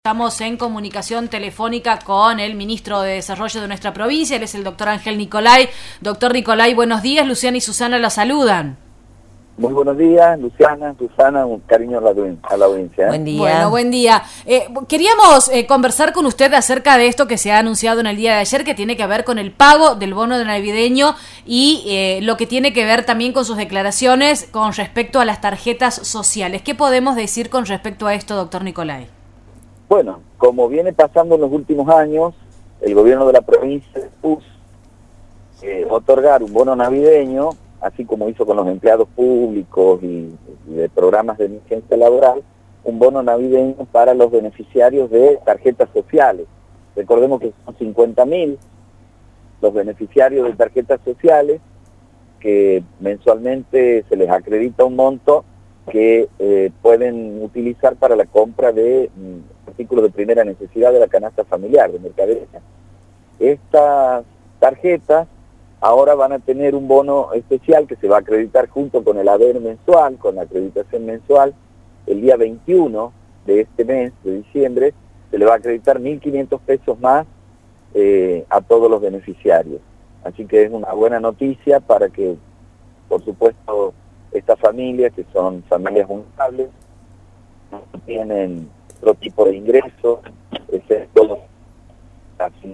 Estamos en comunicación telefónica con el ministro de Desarrollo de nuestra provincia, él es el doctor Ángel Nicolay. Doctor Nicolay, buenos días, Luciana y Susana la saludan. Muy buenos días, Luciana, Susana, un cariño a la audiencia. Buen día. Bueno, buen día. Queríamos conversar con usted acerca de esto que se ha anunciado en el día de ayer, que tiene que ver con el pago del bono de navideño y lo que tiene que ver también con sus declaraciones con respecto a las tarjetas sociales. ¿Qué podemos decir con respecto a esto, doctor Nicolay? Bueno, como viene pasando en los últimos años, el gobierno de la provincia puso otorgar un bono navideño, así como hizo con los empleados públicos y de programas de emergencia laboral, un bono navideño para los beneficiarios de tarjetas sociales. Recordemos que son 50.000 los beneficiarios de tarjetas sociales, que mensualmente se les acredita un monto que pueden utilizar para la compra de artículos de primera necesidad de la canasta familiar, de mercadería. Estas tarjetas ahora van a tener un bono especial que se va a acreditar junto con el haber mensual, con la acreditación mensual. El día 21 de este mes, de diciembre, se le va a acreditar 1.500 pesos más a todos los beneficiarios. Así que es una buena noticia para que, por supuesto, estas familias, que son familias vulnerables, no tienen otro tipo de ingresos, excepto así.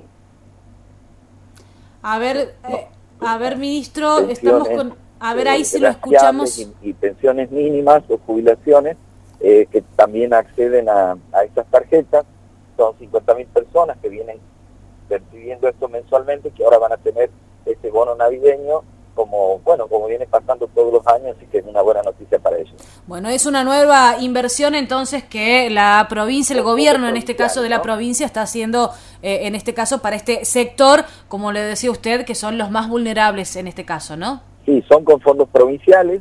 A ver, ministro, estamos con... A ver, ahí si lo escuchamos. Y pensiones mínimas o jubilaciones que también acceden a estas tarjetas. Son 50.000 personas que vienen percibiendo esto mensualmente, que ahora van a tener este bono navideño, como viene pasando todos los años, así que es una buena noticia para ellos. Bueno, es una nueva inversión entonces que la provincia, el gobierno en este caso de la provincia está haciendo, en este caso para este sector, como le decía usted, que son los más vulnerables en este caso, ¿no? Sí, son con fondos provinciales,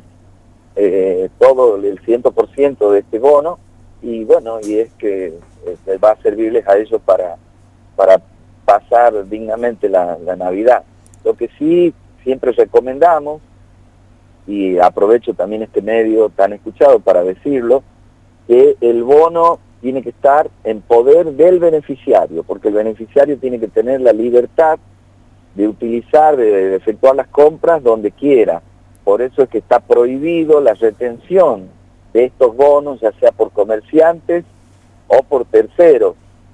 todo el 100% de este bono, y bueno, y es que va a servirles a ellos para pasar dignamente la Navidad. Lo que sí siempre recomendamos, y aprovecho también este medio tan escuchado para decirlo, que el bono tiene que estar en poder del beneficiario, porque el beneficiario tiene que tener la libertad de utilizar, de efectuar las compras donde quiera. Por eso es que está prohibido la retención de estos bonos, ya sea por comerciantes o por terceros,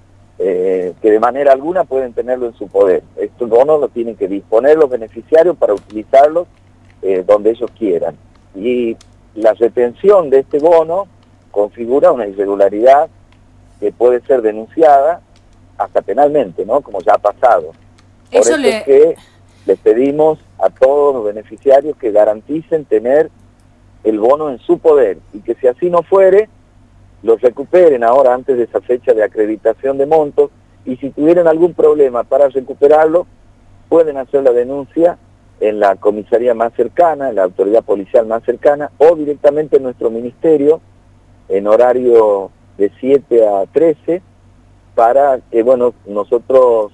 que de manera alguna pueden tenerlo en su poder. Estos bonos los tienen que disponer los beneficiarios para utilizarlos donde ellos quieran. Y la retención de este bono configura una irregularidad que puede ser denunciada hasta penalmente, ¿no? Como ya ha pasado. Por eso es que les pedimos a todos los beneficiarios que garanticen tener el bono en su poder, y que si así no fuere, los recuperen ahora antes de esa fecha de acreditación de montos, y si tuvieran algún problema para recuperarlo, pueden hacer la denuncia en la comisaría más cercana, en la autoridad policial más cercana, o directamente en nuestro ministerio, en horario de 7 a 13, para que, nosotros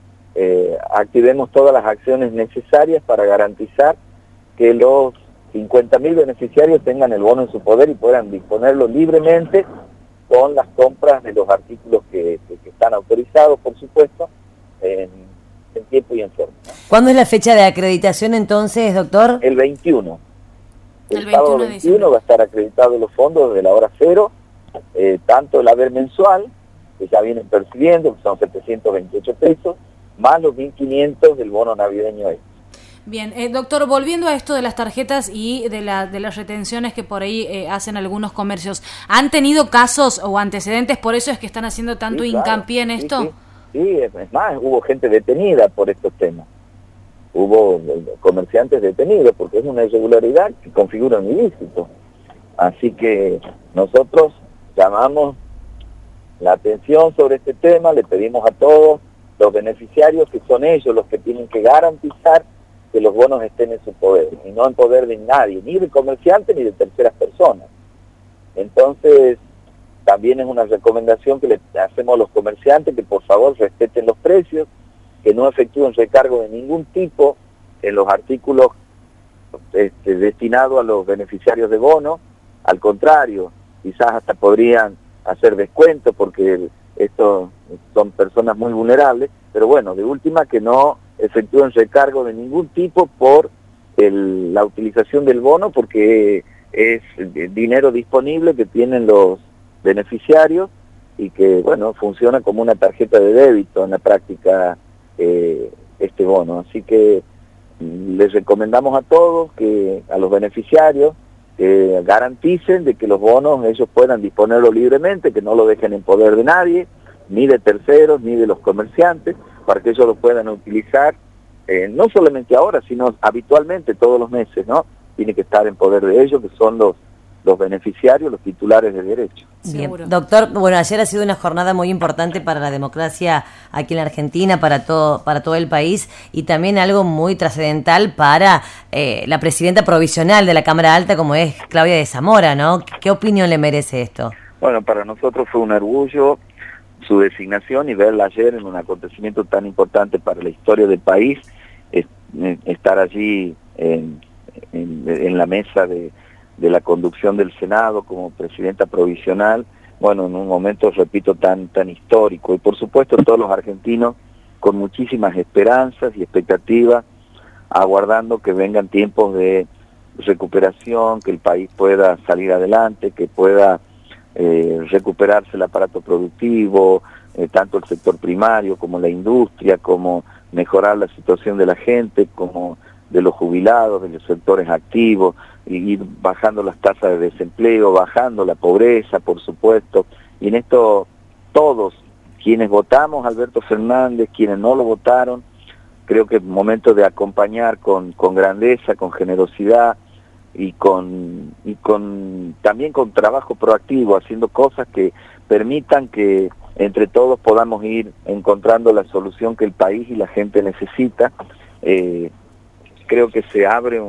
activemos todas las acciones necesarias para garantizar que los 50.000 beneficiarios tengan el bono en su poder y puedan disponerlo libremente con las compras de los artículos que están autorizados, por supuesto, en tiempo y en forma, ¿no? ¿Cuándo es la fecha de acreditación entonces, doctor? El 21. El sábado 21 diciembre. va a estar acreditado los fondos desde la hora cero, tanto el haber mensual, que ya vienen percibiendo, que son 728 pesos, más los 1.500 del bono navideño este. Bien, doctor, volviendo a esto de las tarjetas y de las retenciones que por ahí hacen algunos comercios, ¿han tenido casos o antecedentes? ¿Por eso es que están haciendo tanto hincapié en esto? Sí, es más, hubo gente detenida por estos temas. Hubo comerciantes detenidos porque es una irregularidad que configura un ilícito. Así que nosotros llamamos la atención sobre este tema, le pedimos a todos los beneficiarios, que son ellos los que tienen que garantizar que los bonos estén en su poder, y no en poder de nadie, ni de comerciantes ni de terceras personas. Entonces, también es una recomendación que le hacemos a los comerciantes, que por favor respeten los precios, que no efectúen recargo de ningún tipo en los artículos destinados a los beneficiarios de bono. Al contrario, quizás hasta podrían hacer descuentos, porque estos son personas muy vulnerables, pero bueno, de última que no efectúen recargo de ningún tipo por la utilización del bono, porque es dinero disponible que tienen los beneficiarios y que, bueno, funciona como una tarjeta de débito en la práctica este bono. Así que les recomendamos a todos, a los beneficiarios, que garanticen de que los bonos ellos puedan disponerlo libremente, que no lo dejen en poder de nadie, ni de terceros, ni de los comerciantes, para que ellos lo puedan utilizar, no solamente ahora, sino habitualmente todos los meses, ¿no? Tiene que estar en poder de ellos, que son los beneficiarios, los titulares de derecho. Bien, doctor, bueno, ayer ha sido una jornada muy importante para la democracia aquí en la Argentina, para todo el país, y también algo muy trascendental para la presidenta provisional de la Cámara Alta, como es Claudia de Zamora, ¿no? ¿Qué opinión le merece esto? Bueno, para nosotros fue un orgullo su designación y verla ayer en un acontecimiento tan importante para la historia del país, estar allí en la mesa de la conducción del Senado como presidenta provisional, bueno, en un momento, repito, tan histórico. Y por supuesto todos los argentinos con muchísimas esperanzas y expectativas, aguardando que vengan tiempos de recuperación, que el país pueda salir adelante, que pueda recuperarse el aparato productivo, tanto el sector primario como la industria, como mejorar la situación de la gente, como de los jubilados, de los sectores activos, y ir bajando las tasas de desempleo, bajando la pobreza, por supuesto. Y en esto todos, quienes votamos a Alberto Fernández, quienes no lo votaron, creo que es momento de acompañar con grandeza, con generosidad y también con trabajo proactivo, haciendo cosas que permitan que entre todos podamos ir encontrando la solución que el país y la gente necesita. Creo que se abre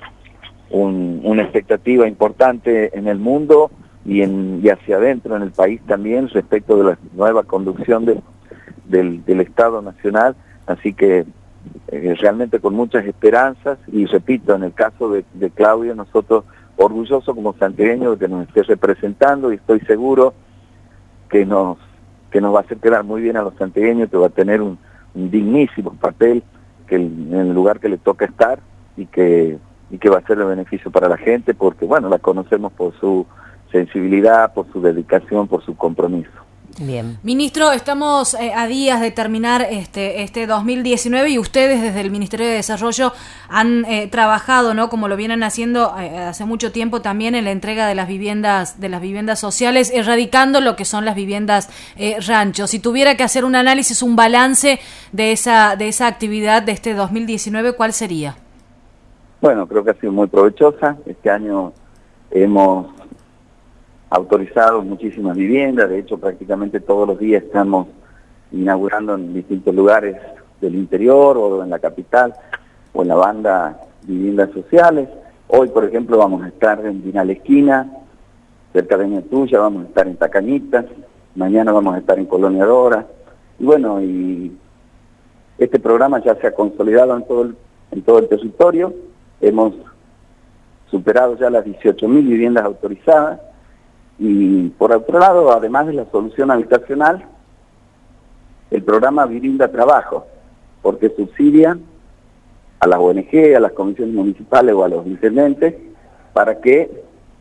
una expectativa importante en el mundo y hacia adentro en el país también respecto de la nueva conducción del Estado Nacional, así que realmente con muchas esperanzas, y repito, en el caso de Claudia, nosotros orgullosos como santiagueños de que nos esté representando, y estoy seguro que nos va a hacer quedar muy bien a los santiagueños, que va a tener un dignísimo papel en el lugar que le toca estar, y que va a ser de beneficio para la gente, porque bueno, la conocemos por su sensibilidad, por su dedicación, por su compromiso. Bien. Ministro, estamos a días de terminar este 2019 y ustedes desde el Ministerio de Desarrollo han trabajado, ¿no? Como lo vienen haciendo hace mucho tiempo también en la entrega de las viviendas sociales, erradicando lo que son las viviendas ranchos. Si tuviera que hacer un análisis, un balance de esa actividad de este 2019, ¿cuál sería? Bueno, creo que ha sido muy provechosa. Este año hemos autorizado muchísimas viviendas, de hecho prácticamente todos los días estamos inaugurando en distintos lugares del interior o en la capital o en la banda viviendas sociales. Hoy, por ejemplo, vamos a estar en Vinal Esquina, cerca de Ñatuya, vamos a estar en Tacañitas, mañana vamos a estar en Colonia Dora, y bueno, y este programa ya se ha consolidado en todo el territorio. Hemos superado ya las 18.000 viviendas autorizadas, y por otro lado, además de la solución habitacional, el programa brinda trabajo, porque subsidia a las ONG, a las comisiones municipales o a los intendentes para que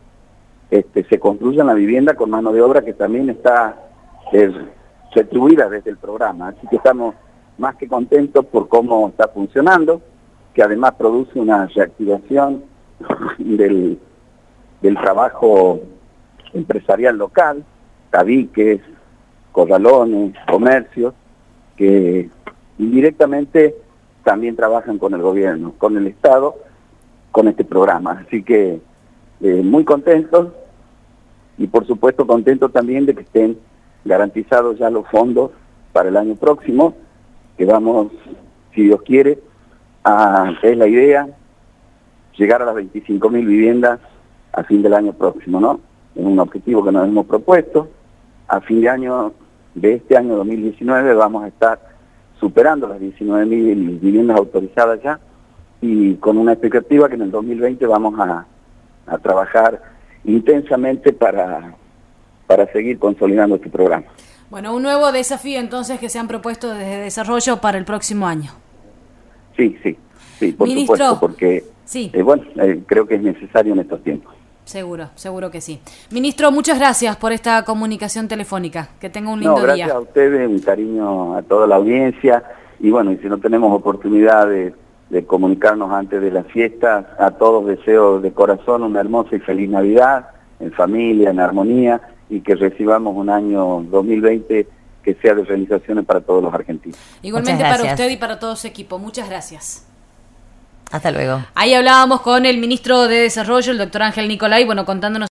se construya la vivienda con mano de obra que también está retribuida desde el programa. Así que estamos más que contentos por cómo está funcionando, que además produce una reactivación del trabajo empresarial local, tabiques, corralones, comercios, que indirectamente también trabajan con el gobierno, con el Estado, con este programa. Así que muy contentos, y por supuesto contentos también de que estén garantizados ya los fondos para el año próximo, que vamos, si Dios quiere, es la idea, llegar a las 25.000 viviendas a fin del año próximo, ¿no? Es un objetivo que nos hemos propuesto. A fin de año, de este año 2019, vamos a estar superando las 19.000 viviendas autorizadas ya, y con una expectativa que en el 2020 vamos a trabajar intensamente para seguir consolidando este programa. Bueno, un nuevo desafío entonces que se han propuesto desde Desarrollo para el próximo año. Sí, por Ministro, supuesto, porque sí. Creo que es necesario en estos tiempos. Seguro que sí. Ministro, muchas gracias por esta comunicación telefónica. Que tenga un lindo gracias día. a ustedes, un cariño a toda la audiencia. Y bueno, y si no tenemos oportunidad de comunicarnos antes de las fiestas, a todos deseo de corazón una hermosa y feliz Navidad, en familia, en armonía, y que recibamos un año 2020 que sea de realizaciones para todos los argentinos. Igualmente para usted y para todo su equipo. Muchas gracias. Hasta luego. Ahí hablábamos con el ministro de Desarrollo, el doctor Ángel Nicolai, contándonos